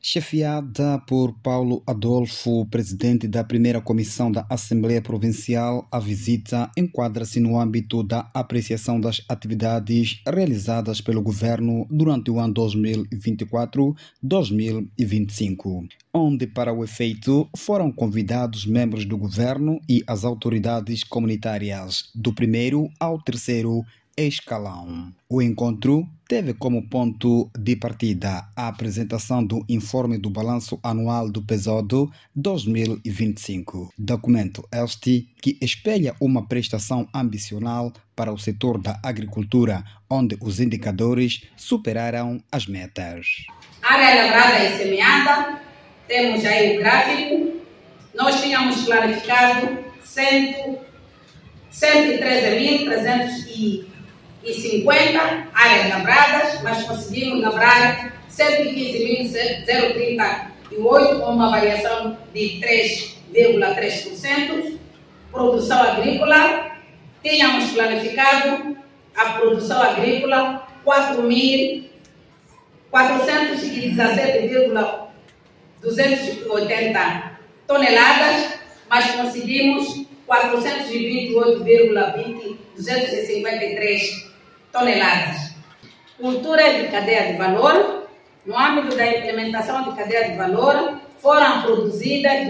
Chefiada por Paulo Adolfo, presidente da primeira comissão da Assembleia Provincial, a visita enquadra-se no âmbito da apreciação das atividades realizadas pelo governo durante o ano 2024-2025, onde, para o efeito, foram convidados membros do governo e as autoridades comunitárias, do primeiro ao terceiro escalão. O encontro teve como ponto de partida a apresentação do informe do Balanço Anual do PESOD 2025, documento este que espelha uma prestação ambicional para o setor da agricultura, onde os indicadores superaram as metas. Área lavrada e semeada, temos aí o gráfico. Nós tínhamos planificado 113.350 áreas lavradas, mas conseguimos lavrar 115.038, com uma variação de 3,3%. Produção agrícola, tínhamos planificado a produção agrícola 4.417,280 toneladas, mas conseguimos 428,253 toneladas. Cultura de cadeia de valor. No âmbito da implementação de cadeia de valor, foram produzidas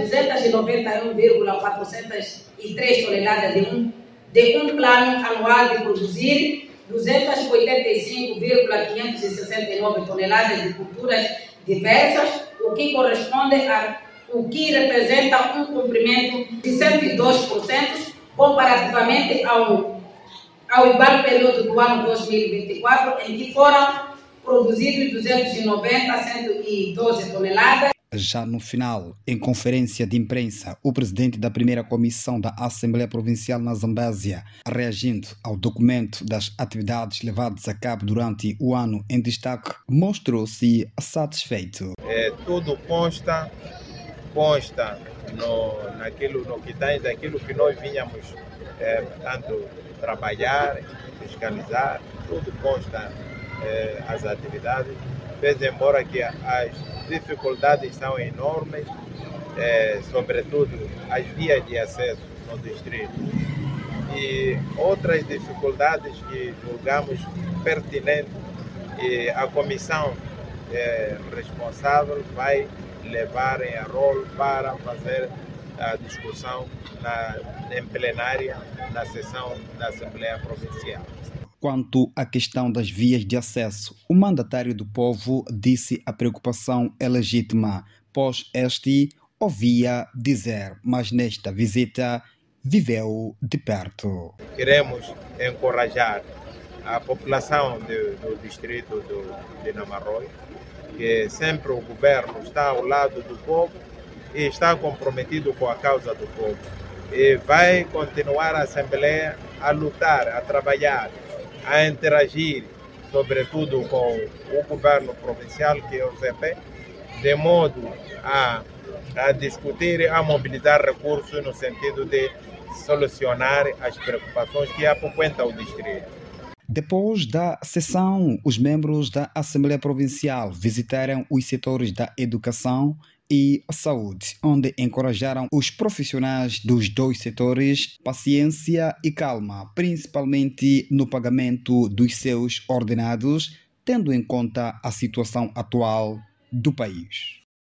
291,403 toneladas de um plano anual de produzir 285,569 toneladas de culturas diversas, o que representa um cumprimento de 102% comparativamente ao igual período do ano 2024, em que foram produzidos 112 toneladas. Já no final, em conferência de imprensa, o presidente da primeira comissão da Assembleia Provincial na Zambésia, reagindo ao documento das atividades levadas a cabo durante o ano em destaque, mostrou-se satisfeito. Tudo consta daquilo que nós vinhamos tanto trabalhar, fiscalizar, tudo consta as atividades, pese embora que as dificuldades são enormes, sobretudo as vias de acesso no distrito. E outras dificuldades que julgamos pertinentes, e a comissão responsável vai levar em rol para fazer a discussão em plenária na sessão da Assembleia Provincial. Quanto à questão das vias de acesso, o mandatário do povo disse a preocupação é legítima, pois este ouvia dizer, mas nesta visita viveu de perto. Queremos encorajar a população do distrito de Namarroi, que sempre o governo está ao lado do povo e está comprometido com a causa do povo. E vai continuar a Assembleia a lutar, a trabalhar, a interagir, sobretudo com o governo provincial, que é o CP, de modo a discutir e a mobilizar recursos no sentido de solucionar as preocupações que apoquentam o distrito. Depois da sessão, os membros da Assembleia Provincial visitaram os setores da educação e saúde, onde encorajaram os profissionais dos dois setores paciência e calma, principalmente no pagamento dos seus ordenados, tendo em conta a situação atual do país.